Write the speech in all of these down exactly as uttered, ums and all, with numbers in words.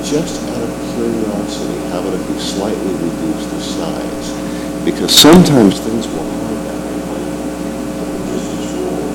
just out of curiosity, how about if we slightly reduce the size? Because sometimes things will hide that way. Just as roll.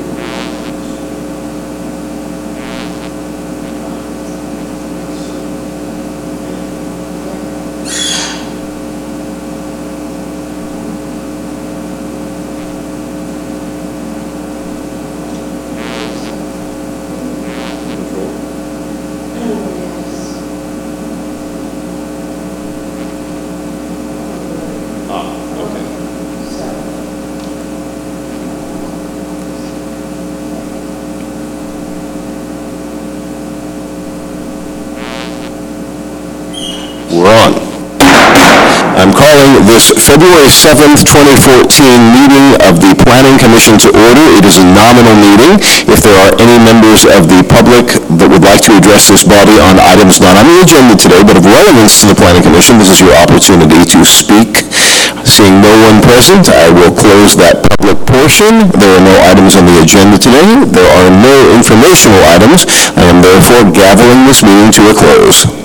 I'm calling this February seventh, twenty fourteen meeting of the Planning Commission to order. It is a nominal meeting. If there are any members of the public that would like to address this body on items not on the agenda today, but of relevance to the Planning Commission, this is your opportunity to speak. Seeing no one present, I will close that public portion. There are no items on the agenda today. There are no informational items. I am therefore gaveling this meeting to a close.